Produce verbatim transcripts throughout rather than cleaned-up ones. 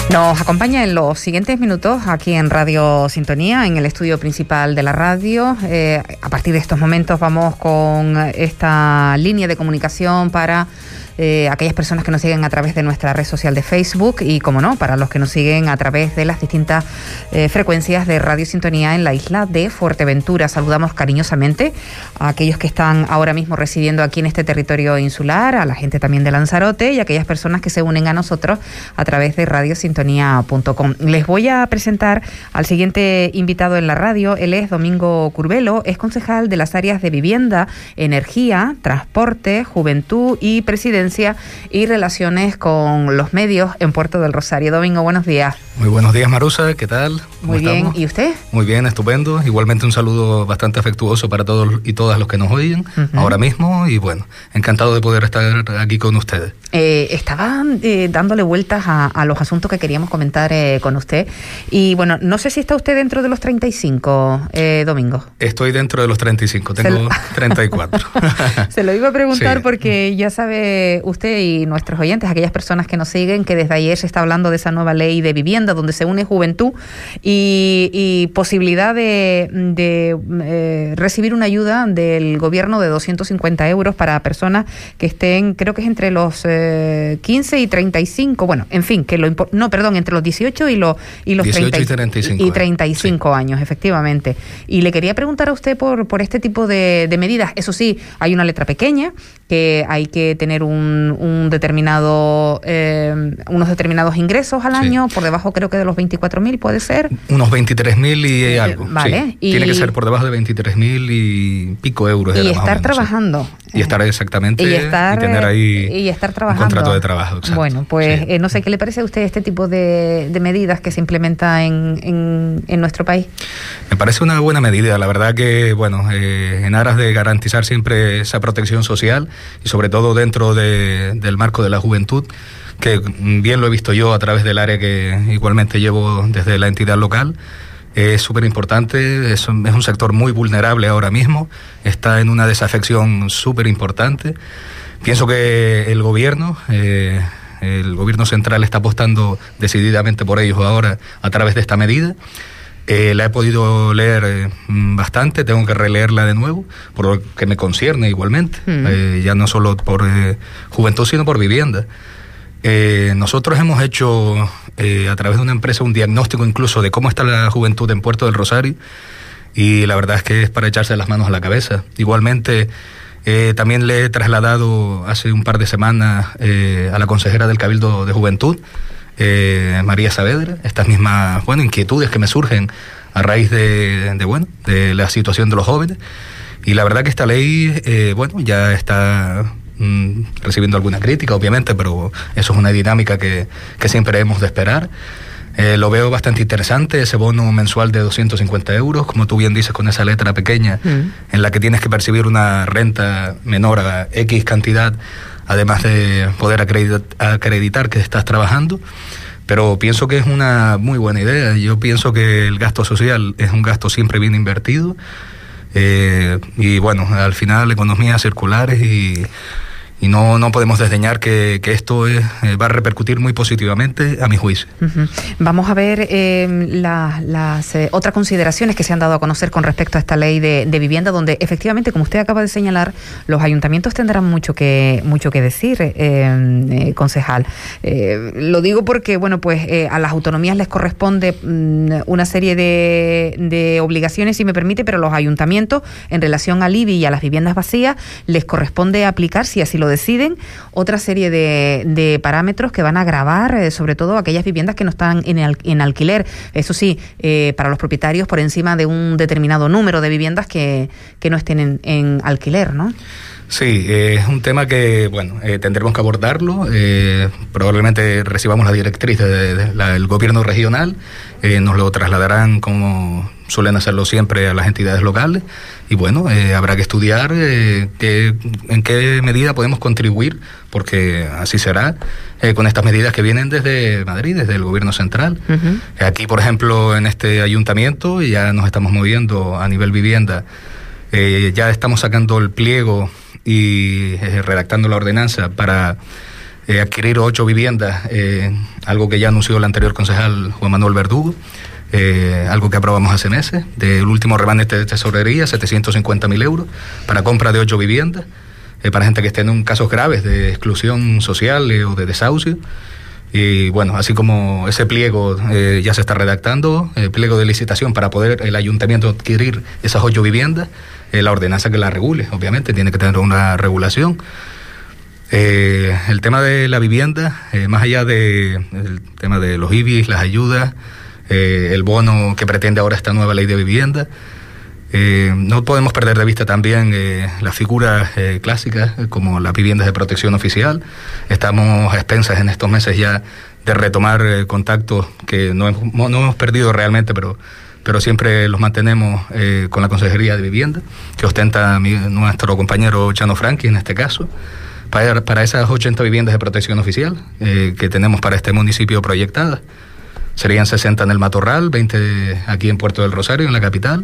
Nos acompaña en los siguientes minutos aquí en Radio Sintonía, en el estudio principal de la radio. Eh, a partir de estos momentos vamos con esta línea de comunicación para eh, aquellas personas que nos siguen a través de nuestra red social de Facebook y, como no, para los que nos siguen a través de las distintas eh, frecuencias de Radio Sintonía en la isla de Fuerteventura. Saludamos cariñosamente a aquellos que están ahora mismo residiendo aquí en este territorio insular, a la gente también de Lanzarote y a aquellas personas que se unen a nosotros a través de Radio Sintonía punto com. Les voy a presentar al siguiente invitado en la radio. Él es Domingo Curbelo, es concejal de las áreas de vivienda, energía, transporte, juventud y presidencia y relaciones con los medios en Puerto del Rosario. Domingo, buenos días. Muy buenos días, Marusa, ¿qué tal? Muy bien, estamos? ¿Y usted? Muy bien, estupendo. Igualmente un saludo bastante afectuoso para todos y todas los que nos oyen uh-huh. ahora mismo y bueno, encantado de poder estar aquí con ustedes. Eh, estaba eh, dándole vueltas a, a los asuntos que queríamos comentar eh, con usted y bueno, no sé si está usted dentro de los treinta y cinco, eh, Domingo. Estoy dentro de los treinta y cinco, tengo lo... treinta y cuatro. Se lo iba a preguntar sí. porque ya sabe usted y nuestros oyentes, aquellas personas que nos siguen, que desde ayer se está hablando de esa nueva ley de vivienda donde se une juventud y, y posibilidad de, de eh, recibir una ayuda del gobierno de doscientos cincuenta euros para personas que estén, creo que es entre los eh, quince y treinta y cinco, bueno, en fin, que lo impo- no, perdón, entre los dieciocho y los, y los dieciocho y treinta y cinco, y treinta y cinco sí. años, efectivamente. Y le quería preguntar a usted por, por este tipo de, de medidas. Eso sí, hay una letra pequeña, que hay que tener un, un determinado eh, unos determinados ingresos al año, sí. por debajo creo que de los veinticuatro mil, ¿puede ser? Unos veintitrés mil y eh, algo. Vale. Sí. Y tiene que ser por debajo de veintitrés mil y pico euros. Y era estar más o menos, trabajando. Sí. Y estar exactamente y, estar, y tener ahí y estar trabajando. un contrato de trabajo. Exacto. Bueno, pues sí. eh, no sé, ¿qué le parece a usted este tipo de, de medidas que se implementa en, en, en nuestro país? Me parece una buena medida. La verdad que, bueno, eh, en aras de garantizar siempre esa protección social y sobre todo dentro de, del marco de la juventud, que bien lo he visto yo a través del área que igualmente llevo desde la entidad local, es súper importante, es, un, es un sector muy vulnerable ahora mismo, está en una desafección súper importante. Pienso que el gobierno, eh, el gobierno central está apostando decididamente por ellos ahora a través de esta medida. Eh, la he podido leer eh, bastante, tengo que releerla de nuevo, por lo que me concierne igualmente, mm. eh, ya no solo por eh, juventud, sino por vivienda. Eh, nosotros hemos hecho, eh, a través de una empresa, un diagnóstico incluso de cómo está la juventud en Puerto del Rosario, y la verdad es que es para echarse las manos a la cabeza. Igualmente, eh, también le he trasladado hace un par de semanas eh, a la consejera del Cabildo de Juventud, Eh, María Saavedra, estas mismas bueno, inquietudes que me surgen a raíz de, de, bueno, de la situación de los jóvenes. Y la verdad que esta ley eh, bueno, ya está mm, recibiendo alguna crítica, obviamente, pero eso es una dinámica que, que siempre hemos de esperar. Eh, lo veo bastante interesante, ese bono mensual de doscientos cincuenta euros, como tú bien dices, con esa letra pequeña, mm. en la que tienes que percibir una renta menor a X cantidad, además de poder acreditar, acreditar que estás trabajando. Pero pienso que es una muy buena idea. Yo pienso que el gasto social es un gasto siempre bien invertido. Eh, y bueno, al final economías circulares y... Y no, no podemos desdeñar que, que esto es, eh, va a repercutir muy positivamente, a mi juicio. Uh-huh. Vamos a ver eh, la, las eh, otras consideraciones que se han dado a conocer con respecto a esta ley de, de vivienda, donde efectivamente, como usted acaba de señalar, los ayuntamientos tendrán mucho que mucho que decir, eh, eh, concejal. Eh, lo digo porque, bueno, pues eh, a las autonomías les corresponde mm, una serie de, de obligaciones, si me permite, pero a los ayuntamientos, en relación al I B I y a las viviendas vacías, les corresponde aplicar, si así lo deciden, otra serie de, de parámetros que van a agravar eh, sobre todo aquellas viviendas que no están en, el, en alquiler. Eso sí, eh, para los propietarios por encima de un determinado número de viviendas que, que no estén en, en alquiler, ¿no? Sí, eh, es un tema que, bueno, eh, tendremos que abordarlo. Eh, probablemente recibamos la directriz del de, de gobierno regional, eh, nos lo trasladarán como suelen hacerlo siempre a las entidades locales y bueno, eh, habrá que estudiar eh, que, en qué medida podemos contribuir, porque así será, eh, con estas medidas que vienen desde Madrid, desde el gobierno central. Uh-huh. Aquí, por ejemplo, en este ayuntamiento ya nos estamos moviendo a nivel vivienda, eh, ya estamos sacando el pliego y eh, redactando la ordenanza para eh, adquirir ocho viviendas, eh, algo que ya anunció el anterior concejal Juan Manuel Verdugo, eh, algo que aprobamos hace meses, del último remanente de tesorería, setecientos cincuenta mil euros, para compra de ocho viviendas, eh, para gente que esté en casos graves de exclusión social eh, o de desahucio. Y bueno, así como ese pliego eh, ya se está redactando, el pliego de licitación para poder el ayuntamiento adquirir esas ocho viviendas, eh, la ordenanza que la regule, obviamente, tiene que tener una regulación. Eh, el tema de la vivienda, eh, más allá del de tema de los I B I S, las ayudas, eh, el bono que pretende ahora esta nueva ley de vivienda, Eh, no podemos perder de vista también eh, las figuras eh, clásicas eh, como las viviendas de protección oficial. Estamos a expensas en estos meses ya de retomar eh, contactos que no hemos, no hemos perdido realmente, pero, pero siempre los mantenemos eh, con la Consejería de Vivienda, que ostenta mi, nuestro compañero Chano Franqui en este caso, para, para esas ochenta viviendas de protección oficial eh, que tenemos para este municipio proyectadas. Serían sesenta en el Matorral, veinte aquí en Puerto del Rosario, en la capital.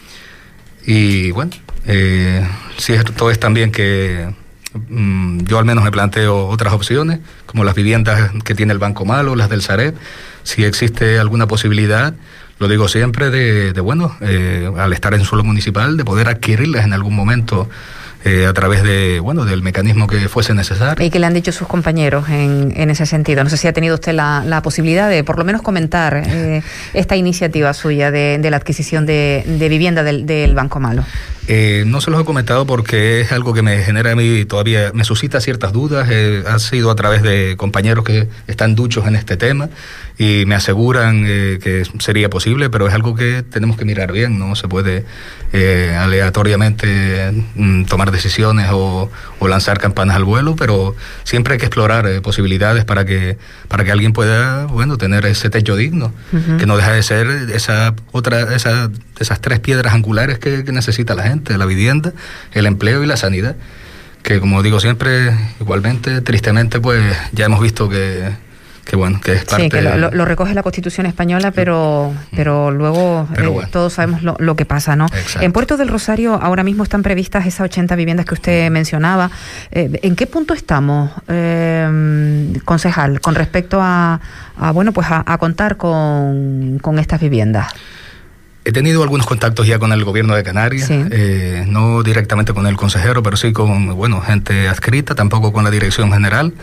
Y bueno, eh, cierto es también que mm, yo al menos me planteo otras opciones, como las viviendas que tiene el Banco Malo, las del Sareb, si existe alguna posibilidad, lo digo siempre, de, de bueno, eh, al estar en suelo municipal, de poder adquirirlas en algún momento eh, a través de bueno del mecanismo que fuese necesario. ¿Y qué le han dicho sus compañeros en, en ese sentido? No sé si ha tenido usted la, la posibilidad de por lo menos comentar eh, esta iniciativa suya de, de la adquisición de, de vivienda del, del Banco Malo. Eh, no se los he comentado porque es algo que me genera a mí todavía, me suscita ciertas dudas. Eh, ha sido a través de compañeros que están duchos en este tema y me aseguran eh, que sería posible, pero es algo que tenemos que mirar bien. No se puede eh, aleatoriamente mm, tomar decisiones o, o lanzar campanas al vuelo, pero siempre hay que explorar eh, posibilidades para que para que alguien pueda bueno tener ese techo digno, uh-huh. que no deja de ser esa otra esa, esas tres piedras angulares que, que necesita la gente: la vivienda, el empleo y la sanidad, que como digo siempre, igualmente, tristemente, pues ya hemos visto que, que bueno, que es parte... Sí, que lo, lo, lo recoge la Constitución española, pero pero luego pero bueno. eh, todos sabemos lo, lo que pasa, ¿no? Exacto. En Puerto del Rosario ahora mismo están previstas esas ochenta viviendas que usted mencionaba. Eh, ¿En qué punto estamos, eh, concejal, con respecto a, a bueno, pues a, a contar con, con estas viviendas? He tenido algunos contactos ya con el gobierno de Canarias, sí. eh, no directamente con el consejero, pero sí con bueno gente adscrita, tampoco con la dirección general,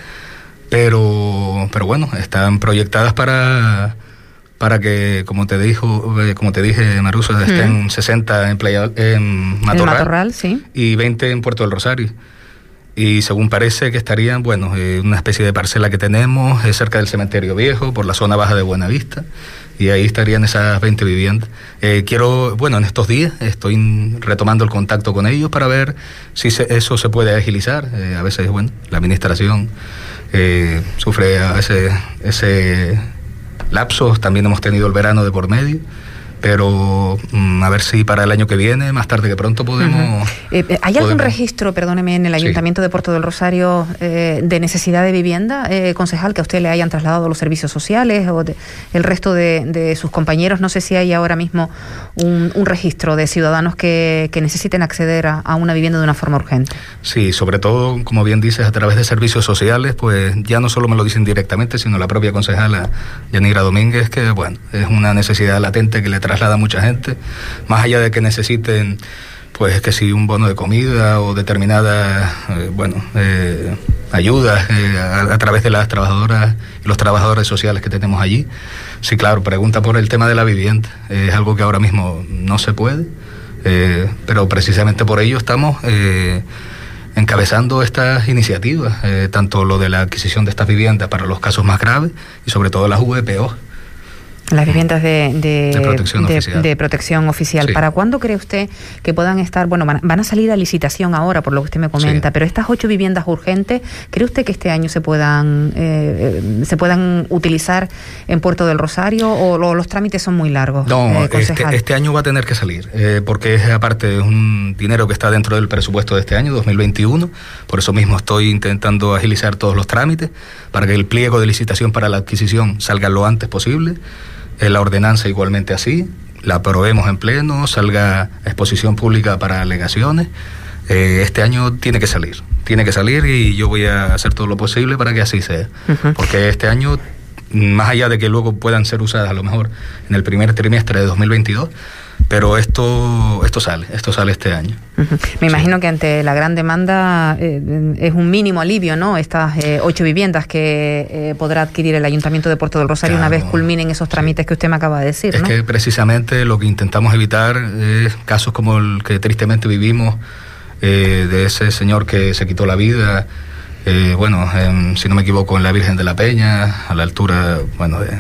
pero pero bueno, están proyectadas para para que, como te dijo, como te dije, Marusa, hmm. estén sesenta empleados en Matorral, Matorral sí. y veinte en Puerto del Rosario. Y según parece que estarían, bueno, eh, una especie de parcela que tenemos eh, cerca del cementerio viejo, por la zona baja de Buenavista, y ahí estarían esas veinte viviendas. Eh, quiero, bueno, en estos días estoy retomando el contacto con ellos para ver si se, eso se puede agilizar. Eh, a veces, bueno, la administración eh, sufre a veces ese lapso. También hemos tenido el verano de por medio. Pero um, a ver si para el año que viene, más tarde que pronto, podemos... Uh-huh. eh, ¿Hay algún podemos... registro, perdóneme, en el Ayuntamiento sí. de Puerto del Rosario eh, de necesidad de vivienda, eh, concejal, que a usted le hayan trasladado los servicios sociales o de, el resto de, de sus compañeros? No sé si hay ahora mismo un, un registro de ciudadanos que, que necesiten acceder a, a una vivienda de una forma urgente. Sí, sobre todo, como bien dices, a través de servicios sociales, pues ya no solo me lo dicen directamente, sino la propia concejala Yanira Domínguez, que bueno, es una necesidad latente que le traslada a mucha gente, más allá de que necesiten, pues que si un bono de comida o determinadas, eh, bueno, eh, ayudas eh, a, a través de las trabajadoras y los trabajadores sociales que tenemos allí. Sí, claro, pregunta por el tema de la vivienda, eh, es algo que ahora mismo no se puede, eh, pero precisamente por ello estamos eh, encabezando estas iniciativas, eh, tanto lo de la adquisición de estas viviendas para los casos más graves y sobre todo las V P O. Las viviendas de, de, de, protección, de, oficial. de protección oficial. Sí. ¿Para cuándo cree usted que puedan estar? Bueno, van, van a salir a licitación ahora, por lo que usted me comenta, sí. pero estas ocho viviendas urgentes, ¿cree usted que este año se puedan eh, se puedan utilizar en Puerto del Rosario o, o los trámites son muy largos? No, eh, este, este año va a tener que salir, eh, porque es aparte es un dinero que está dentro del presupuesto de este año, dos mil veintiuno, por eso mismo estoy intentando agilizar todos los trámites para que el pliego de licitación para la adquisición salga lo antes posible. La ordenanza igualmente así, la aprobemos en pleno, salga a exposición pública para alegaciones. Eh, este año tiene que salir, tiene que salir y yo voy a hacer todo lo posible para que así sea. Uh-huh. Porque este año, más allá de que luego puedan ser usadas a lo mejor en el primer trimestre de dos mil veintidós, pero esto esto sale, esto sale este año. Uh-huh. Me imagino sí. que ante la gran demanda eh, es un mínimo alivio, ¿no? Estas eh, ocho viviendas que eh, podrá adquirir el Ayuntamiento de Puerto del Rosario claro, una vez culminen esos trámites sí. que usted me acaba de decir, es ¿no? que precisamente lo que intentamos evitar es casos como el que tristemente vivimos, eh, de ese señor que se quitó la vida, eh, bueno, eh, si no me equivoco, en la Virgen de la Peña, a la altura, bueno, de,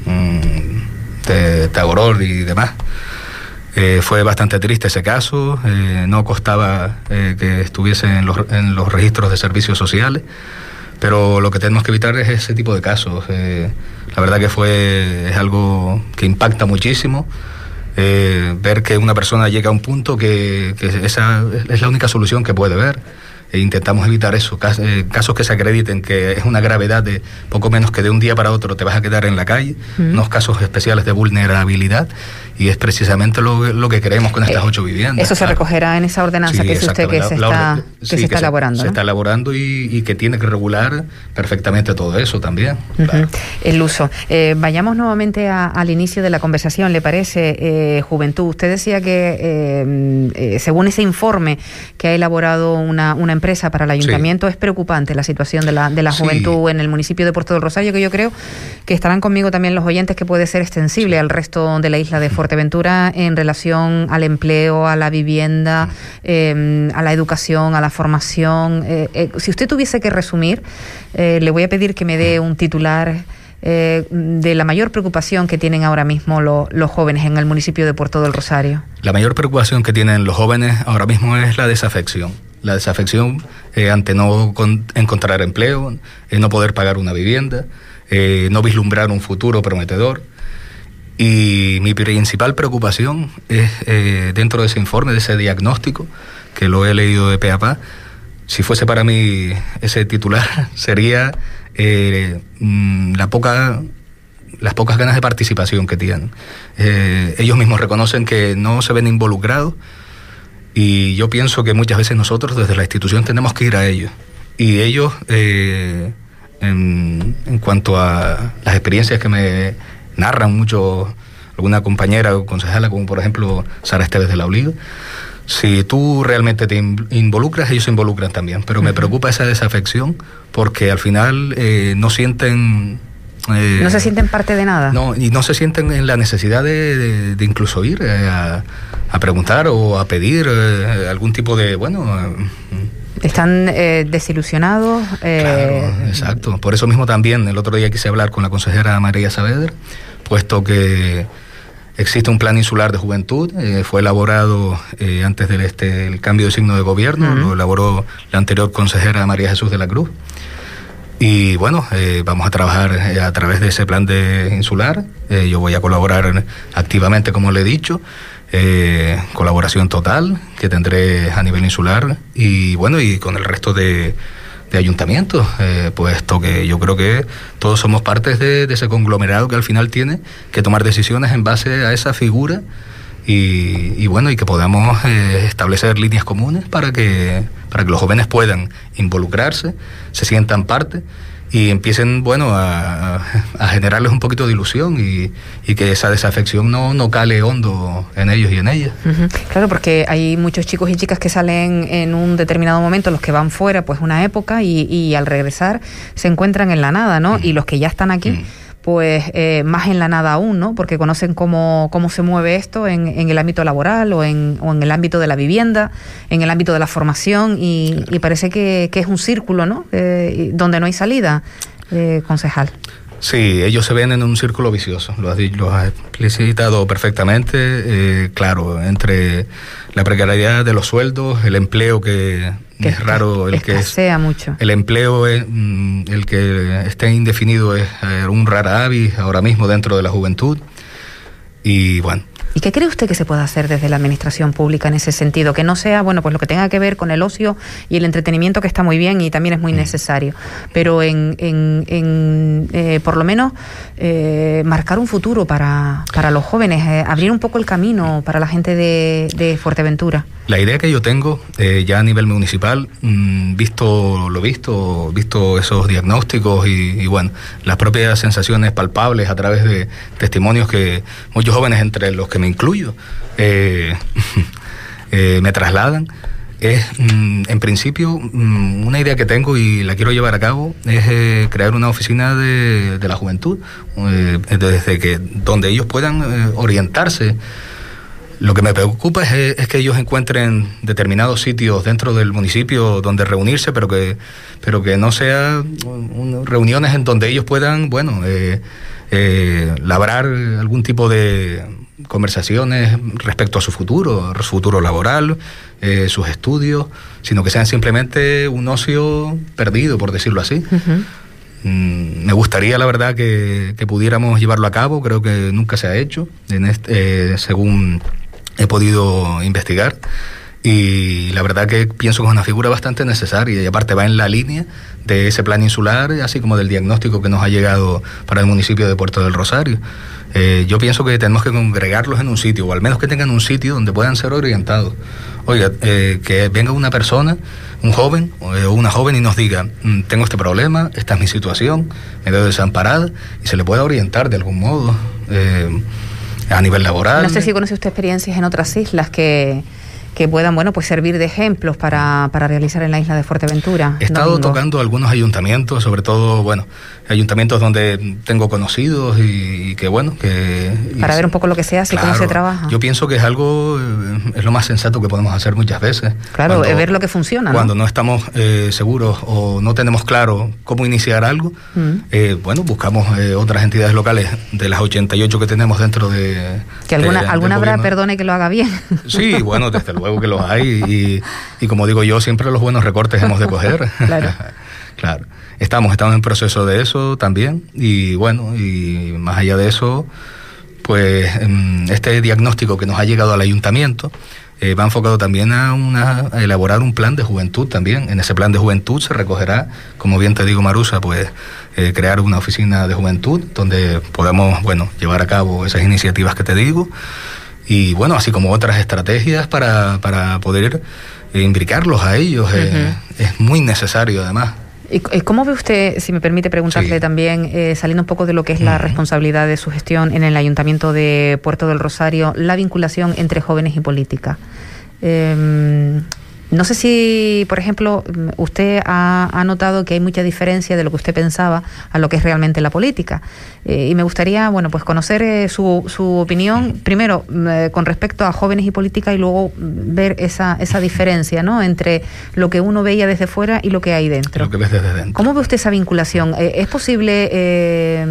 de Tagoror y demás. Eh, fue bastante triste ese caso, eh, no costaba eh, que estuviese en los, en los registros de servicios sociales, pero lo que tenemos que evitar es ese tipo de casos. Eh, la verdad que fue es algo que impacta muchísimo, eh, ver que una persona llega a un punto que, que esa es la única solución que puede ver. E intentamos evitar eso, casos, eh, casos que se acrediten que es una gravedad de poco menos que de un día para otro te vas a quedar en la calle, mm. unos casos especiales de vulnerabilidad, y es precisamente lo, lo que queremos con estas eh, ocho viviendas. Eso se claro. recogerá en esa ordenanza sí, que dice usted que, la, se, la, está, la, que sí, se está que elaborando. Se, ¿no? se está elaborando y, y que tiene que regular perfectamente todo eso también. Uh-huh. Claro. El uso. Eh, vayamos nuevamente a, al inicio de la conversación, ¿le parece? Eh, Juventud, usted decía que eh, eh, según ese informe que ha elaborado una, una empresa para el Ayuntamiento, sí. es preocupante la situación de la, de la juventud sí. en el municipio de Puerto del Rosario, que yo creo que estarán conmigo también los oyentes, que puede ser extensible sí. al resto de la isla de Fuerteventura en relación al empleo, a la vivienda, eh, a la educación, a la formación. Eh, eh, si usted tuviese que resumir, eh, le voy a pedir que me dé un titular eh, de la mayor preocupación que tienen ahora mismo lo, los jóvenes en el municipio de Puerto del Rosario. La mayor preocupación que tienen los jóvenes ahora mismo es la desafección. La desafección eh, ante no con, encontrar empleo, eh, no poder pagar una vivienda, eh, no vislumbrar un futuro prometedor. Y mi principal preocupación es, eh, dentro de ese informe, de ese diagnóstico, que lo he leído de pe a pa, si fuese para mí ese titular, sería eh, la poca, las pocas ganas de participación que tienen. Eh, ellos mismos reconocen que no se ven involucrados, y yo pienso que muchas veces nosotros desde la institución tenemos que ir a ellos. Y ellos, eh, en, en cuanto a las experiencias que me narran mucho alguna compañera o concejala, como por ejemplo Sara Esteves de la Oliva, si tú realmente te involucras, ellos se involucran también. Pero uh-huh. me preocupa esa desafección, porque al final eh, no sienten... Eh, no se sienten parte de nada. No, y no se sienten en la necesidad de, de, de incluso ir eh, a, a preguntar o a pedir eh, algún tipo de, bueno... Eh, Están eh, desilusionados. Eh... Claro, exacto. Por eso mismo también el otro día quise hablar con la consejera María Saavedra, puesto que existe un plan insular de juventud, eh, fue elaborado eh, antes del este, el cambio de signo de gobierno, uh-huh. lo elaboró la anterior consejera María Jesús de la Cruz. Y bueno, eh, vamos a trabajar eh, a través de ese plan de insular. Eh, yo voy a colaborar activamente, como le he dicho, eh, colaboración total que tendré a nivel insular, y bueno, y con el resto de, de ayuntamientos, eh, puesto que yo creo que todos somos partes de, de ese conglomerado que al final tiene que tomar decisiones en base a esa figura. Y, y bueno, y que podamos eh, establecer líneas comunes para que para que los jóvenes puedan involucrarse, se sientan parte y empiecen, bueno, a, a generarles un poquito de ilusión, y, y que esa desafección no, no cale hondo en ellos y en ellas. Uh-huh. Claro, porque hay muchos chicos y chicas que salen en un determinado momento, los que van fuera, pues una época, y, y al regresar se encuentran en la nada, ¿no? Uh-huh. Y los que ya están aquí... Uh-huh. pues eh, más en la nada aún, ¿no? Porque conocen cómo, cómo se mueve esto en, en el ámbito laboral o en, o en el ámbito de la vivienda, en el ámbito de la formación, y, claro. y parece que, que es un círculo, ¿no? Eh, donde no hay salida, eh, concejal. Sí, ellos se ven en un círculo vicioso, lo has, lo has explicitado perfectamente, eh, claro, entre la precariedad de los sueldos, el empleo que... que es raro el que escasea mucho. El empleo es, el que esté indefinido es un rara avis ahora mismo dentro de la juventud. Y bueno. ¿Y qué cree usted que se puede hacer desde la administración pública en ese sentido? Que no sea, bueno, pues lo que tenga que ver con el ocio y el entretenimiento, que está muy bien y también es muy mm. necesario, pero en, en, en eh, por lo menos eh, marcar un futuro para, para los jóvenes, eh, abrir un poco el camino para la gente de, de Fuerteventura. La idea que yo tengo, eh, ya a nivel municipal, mmm, visto lo visto, visto esos diagnósticos y, y bueno, las propias sensaciones palpables a través de testimonios que muchos jóvenes, entre los que me incluyo, eh, eh, me trasladan, es, mmm, en principio, mmm, una idea que tengo y la quiero llevar a cabo, es eh, crear una oficina de, de la juventud, eh, desde que donde ellos puedan eh, orientarse. Lo que me preocupa es, es que ellos encuentren determinados sitios dentro del municipio donde reunirse, pero que pero que no sean un, reuniones en donde ellos puedan, bueno, eh, eh, labrar algún tipo de conversaciones respecto a su futuro, su futuro laboral, eh, sus estudios, sino que sean simplemente un ocio perdido, por decirlo así. Uh-huh. Mm, me gustaría, la verdad, que, que pudiéramos llevarlo a cabo. Creo que nunca se ha hecho, en este, eh, según he podido investigar, y la verdad que pienso que es una figura bastante necesaria y aparte va en la línea de ese plan insular, así como del diagnóstico que nos ha llegado para el municipio de Puerto del Rosario. Eh, yo pienso que tenemos que congregarlos en un sitio, o al menos que tengan un sitio donde puedan ser orientados. Oiga, eh, que venga una persona, un joven o una joven y nos diga, tengo este problema, esta es mi situación, me veo desamparada, y se le pueda orientar de algún modo eh, a nivel laboral. No sé si conoce usted experiencias en otras islas que... que puedan, bueno, pues servir de ejemplos para, para realizar en la isla de Fuerteventura. He estado Domingo. tocando algunos ayuntamientos, sobre todo, bueno, ayuntamientos donde tengo conocidos y, y que, bueno, que... Para ver un poco lo que se hace y claro, cómo se trabaja. Yo pienso que es algo, es lo más sensato que podemos hacer muchas veces. Claro, cuando, es ver lo que funciona, ¿no? Cuando no estamos eh, seguros o no tenemos claro cómo iniciar algo, mm. eh, bueno, buscamos eh, otras entidades locales de las ochenta y ocho que tenemos dentro de... Que alguna, de, alguna habrá, perdone, que lo haga bien. Sí, bueno, desde luego que los hay y, y como digo yo, siempre los buenos recortes hemos de coger. Claro. Claro. Estamos, estamos en proceso de eso también y bueno, y más allá de eso, pues este diagnóstico que nos ha llegado al ayuntamiento eh, va enfocado también a, una, a elaborar un plan de juventud también. En ese plan de juventud se recogerá, como bien te digo, Marusa, pues eh, crear una oficina de juventud donde podamos, bueno, llevar a cabo esas iniciativas que te digo. Y bueno, así como otras estrategias para, para poder eh, imbricarlos a ellos. Uh-huh. eh, es muy necesario además. ¿Y cómo ve usted, si me permite preguntarle sí. también, eh, saliendo un poco de lo que es la uh-huh. responsabilidad de su gestión en el Ayuntamiento de Puerto del Rosario, la vinculación entre jóvenes y política? Eh, No sé si, por ejemplo, usted ha, ha notado que hay mucha diferencia de lo que usted pensaba a lo que es realmente la política. Eh, y me gustaría, bueno, pues conocer eh, su, su opinión, primero, eh, con respecto a jóvenes y política, y luego ver esa, esa diferencia, ¿no?, entre lo que uno veía desde fuera y lo que hay dentro. Lo que ves desde dentro. ¿Cómo ve usted esa vinculación? Eh, ¿Es posible eh,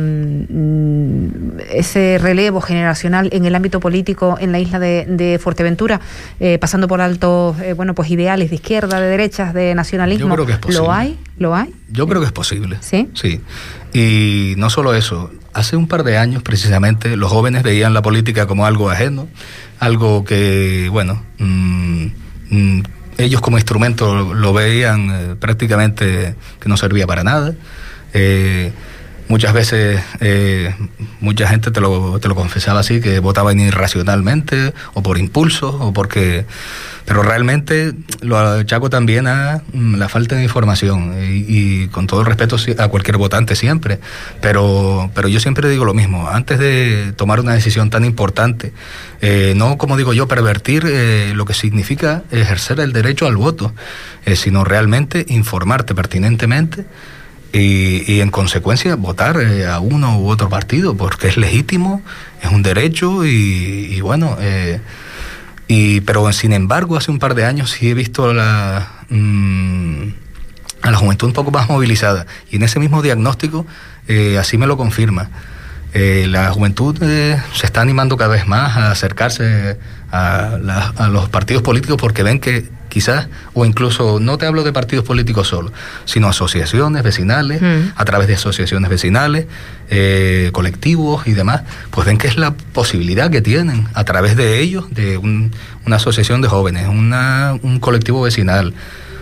ese relevo generacional en el ámbito político en la isla de, de Fuerteventura, eh, pasando por alto, eh, bueno, pues ideas de izquierda, de derechas, de nacionalismo? Yo creo que es posible. ¿Lo hay? ¿Lo hay? Yo creo que es posible. ¿Sí? Sí. Y no solo eso, hace un par de años precisamente los jóvenes veían la política como algo ajeno, algo que, bueno, mmm, mmm, ellos como instrumento lo, lo veían eh, prácticamente que no servía para nada. Eh, Muchas veces, eh, mucha gente te lo, te lo confesaba así, que votaban irracionalmente, o por impulso, o porque... Pero realmente lo achaco también a mm, la falta de información, y, y con todo el respeto a cualquier votante siempre. Pero, pero yo siempre digo lo mismo, antes de tomar una decisión tan importante, eh, no, como digo yo, pervertir eh, lo que significa ejercer el derecho al voto, eh, sino realmente informarte pertinentemente, Y, y en consecuencia votar eh, a uno u otro partido, porque es legítimo, es un derecho y, y bueno, eh, y pero sin embargo hace un par de años sí he visto la, mmm, a la juventud un poco más movilizada, y en ese mismo diagnóstico eh, así me lo confirma. Eh, la juventud eh, se está animando cada vez más a acercarse a, la, a los partidos políticos, porque ven que quizás, o incluso, no te hablo de partidos políticos solo, sino asociaciones vecinales, mm. a través de asociaciones vecinales, eh, colectivos y demás, pues ven que es la posibilidad que tienen a través de ellos, de un, una asociación de jóvenes, una, un colectivo vecinal,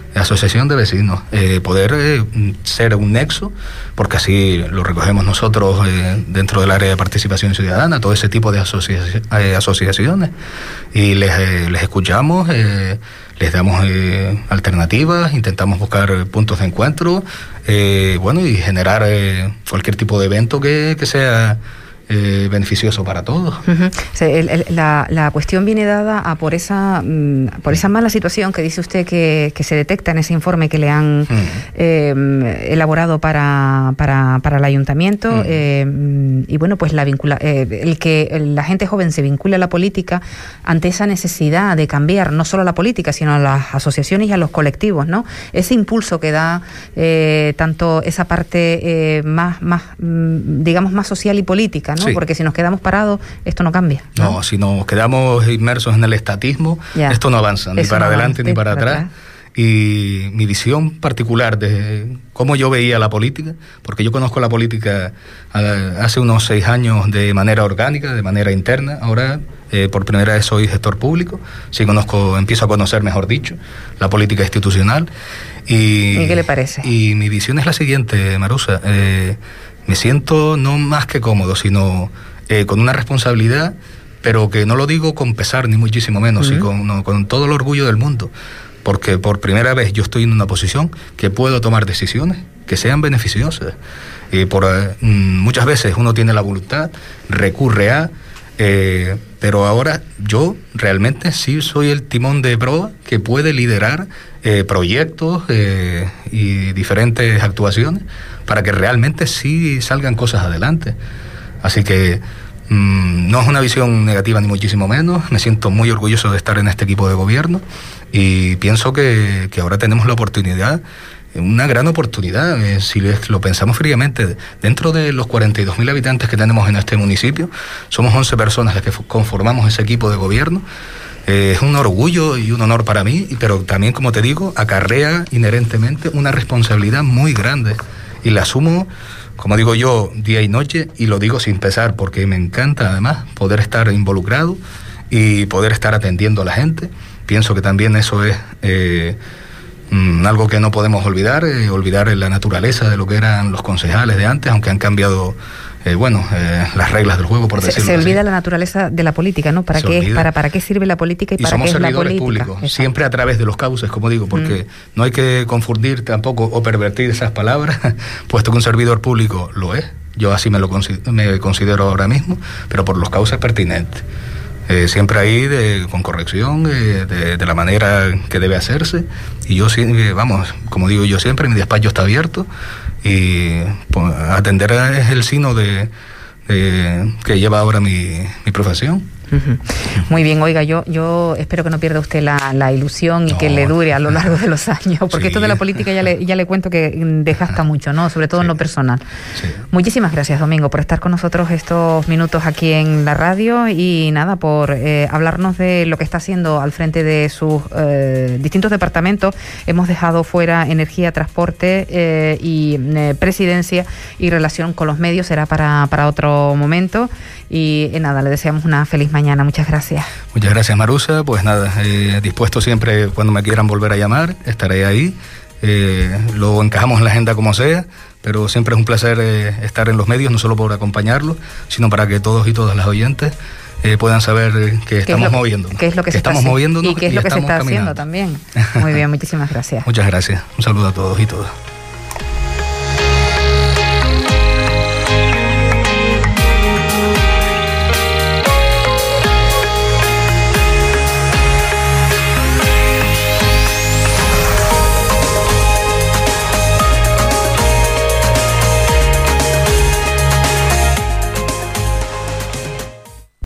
asociación de vecinos, eh, poder eh, ser un nexo, porque así lo recogemos nosotros eh, dentro del área de participación ciudadana, todo ese tipo de asocia eh, asociaciones, y les, eh, les escuchamos, eh, les damos eh, alternativas, intentamos buscar puntos de encuentro, eh, bueno, y generar eh, cualquier tipo de evento que, que sea Eh, beneficioso para todos. Uh-huh. O sea, el, el, la, la cuestión viene dada a por esa mm, por esa mala situación que dice usted que, que se detecta en ese informe que le han uh-huh. eh, elaborado para, para, para el ayuntamiento uh-huh. eh, y bueno, pues la vincula eh, el que la gente joven se vincule a la política ante esa necesidad de cambiar no solo a la política sino a las asociaciones y a los colectivos, ¿no? Ese impulso que da eh, tanto esa parte eh, más, más digamos más social y política, ¿no? Sí. Porque si nos quedamos parados, esto no cambia. No, no si nos quedamos inmersos en el estatismo, ya. esto no avanza, ni Eso para no adelante avance, ni para, para atrás. atrás. Y mi visión particular de cómo yo veía la política, porque yo conozco la política hace unos seis años de manera orgánica, de manera interna, ahora eh, por primera vez soy gestor público, sí conozco, empiezo a conocer, mejor dicho, la política institucional. Y, ¿Y qué le parece? Y mi visión es la siguiente, Marusa, eh, me siento no más que cómodo, sino eh, con una responsabilidad, pero que no lo digo con pesar, ni muchísimo menos, uh-huh. sino con, no, con todo el orgullo del mundo, porque por primera vez yo estoy en una posición que puedo tomar decisiones que sean beneficiosas. Eh, por, eh, muchas veces uno tiene la voluntad, recurre a, eh, pero ahora yo realmente sí soy el timón de proa que puede liderar eh, proyectos eh, y diferentes actuaciones para que realmente sí salgan cosas adelante. Así que mmm, no es una visión negativa ni muchísimo menos, me siento muy orgulloso de estar en este equipo de gobierno y pienso que, que ahora tenemos la oportunidad, una gran oportunidad, eh, si lo pensamos fríamente, dentro de los cuarenta y dos mil habitantes que tenemos en este municipio, somos once personas las que conformamos ese equipo de gobierno. Eh, es un orgullo y un honor para mí, pero también, como te digo, acarrea inherentemente una responsabilidad muy grande. Y la asumo, como digo yo, día y noche, y lo digo sin pesar, porque me encanta además poder estar involucrado y poder estar atendiendo a la gente. Pienso que también eso es eh, mm, algo que no podemos olvidar, eh, olvidar la naturaleza de lo que eran los concejales de antes, aunque han cambiado eh, bueno, eh, las reglas del juego, por decirlo así. Se olvida la naturaleza de la política, ¿no? ¿Para qué, para, para qué sirve la política y, y para qué es la política? Somos servidores públicos, siempre a través de los cauces, como digo, porque mm. no hay que confundir tampoco o pervertir esas palabras, puesto que un servidor público lo es. Yo así me lo considero, me considero ahora mismo, pero por los cauces pertinentes. Eh, siempre ahí de, con corrección, eh, de, de la manera que debe hacerse. Y yo, eh, vamos, como digo yo siempre, mi despacho está abierto y pues, atender es el signo de, de que lleva ahora mi, mi profesión. Uh-huh. Muy bien, oiga, yo yo espero que no pierda usted la, la ilusión y no. que le dure a lo largo de los años, porque sí. esto de la política ya le, ya le cuento que desgasta mucho, ¿no? Sobre todo sí. en lo personal. Sí. Muchísimas gracias, Domingo, por estar con nosotros estos minutos aquí en la radio y nada, por eh, hablarnos de lo que está haciendo al frente de sus eh, distintos departamentos. Hemos dejado fuera energía, transporte eh, y eh, presidencia y relación con los medios, será para, para otro momento. Y eh, nada, le deseamos una feliz mañana. Muchas gracias. Muchas gracias, Marusa. Pues nada, eh, dispuesto siempre cuando me quieran volver a llamar, estaré ahí. Eh, lo encajamos en la agenda como sea, pero siempre es un placer eh, estar en los medios, no solo por acompañarlos, sino para que todos y todas las oyentes eh, puedan saber eh, que estamos moviéndonos. ¿Qué es lo que, que se estamos está moviéndonos y qué es lo que se está caminando. haciendo también? Muy bien, muchísimas gracias. Muchas gracias. Un saludo a todos y todas.